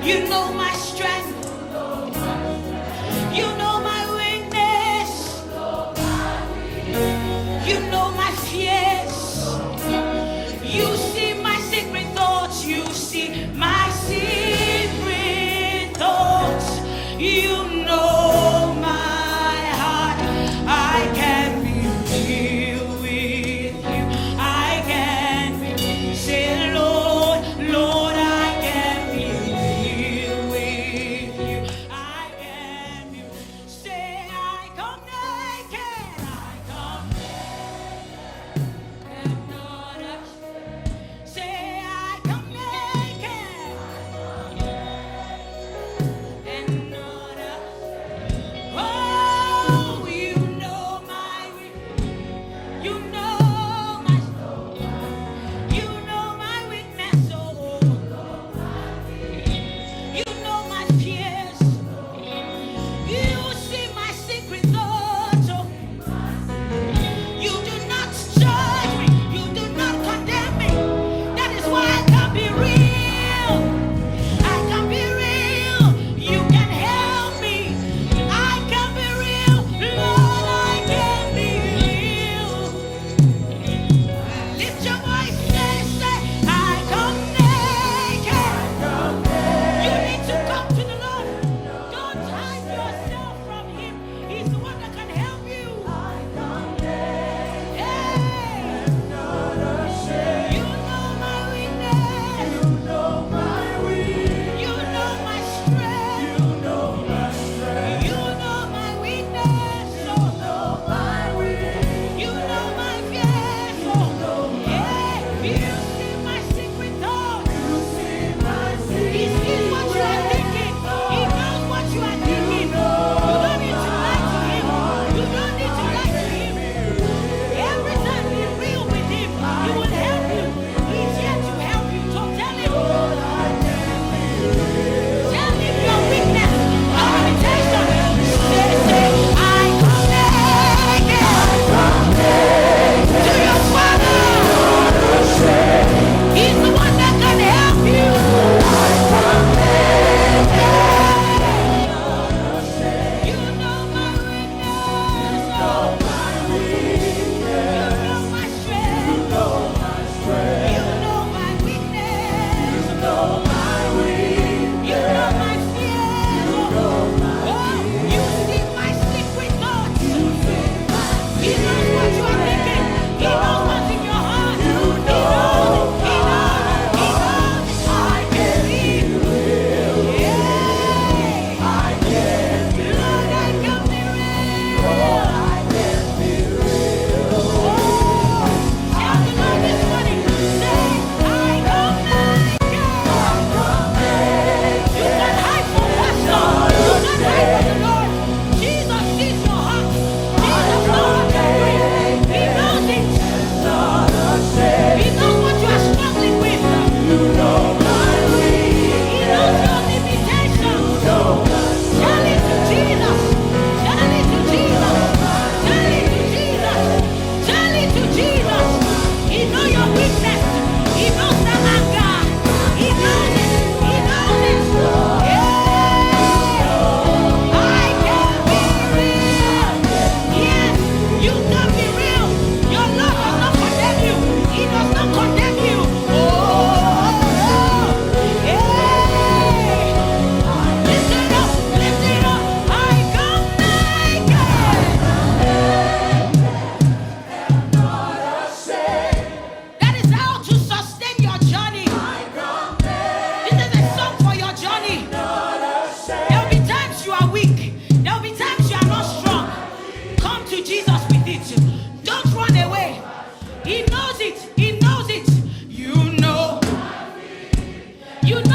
You know my strength. You know my weakness. You know my fears. You see my secret thoughts. You see my secret thoughts. You know my heart. I can be real with you. I can be say, Lord, Lord, I can be real with you. I can be say, I come naked. I come naked and not ashamed. Say, I come naked and not ashamed. Oh, you know my weakness. You know my you know my weakness. Oh, you know my fears. You see my secret thoughts. Oh, you do not judge me. You do not condemn me. That is why I can be real. I can be real. You can help me. I can be real. Lord, I can be real. Lift your voice and say, I come naked. You need to come to the Lord. Don't hide yourself from Him. He's the one that can help you. Hey. You know my weakness. You know my strength. You know my weakness. You know my fears. Yeah. You see my secret thoughts. He sees what you are thinking. He knows what you are thinking. You don't need to lie to Him. You don't need to lie to Him. Every time be real with Him, He will help you. He's here to help you. So tell Him. Tell Him your weakness, your limitation. Say, I come naked to your Father. He's the one that can help you. You know my weakness. You know my strength. You know my weakness. You know my fears. Oh, you see my secret thoughts. He knows what you are thinking. He knows what's in your heart. He knows. I can be real. Yeah. Lord, I can be real. Tell the Lord this morning. Say, I come naked. You can hide from pastor. You can hide from the Lord. Jesus sees your heart. Jesus knows what you're doing. He knows it. He knows what you are struggling with. He knows your limitations. Tell it to Jesus. Tell it to Jesus. Tell it to Jesus. Tell it to Jesus. He knows your weakness. He knows the anger. He knows it. He knows it. Yeah. I can be real. Yes, you can be real. Your Lord does not condemn you. He does not condemn you. Oh, yeah. Lift it up. Lift it up. I come naked. That is how to sustain your journey. This is a song for your journey. There will be times you are weak. There will be times you are not strong. Come to Jesus with it. Don't run away. He knows it. He knows it. You know. You know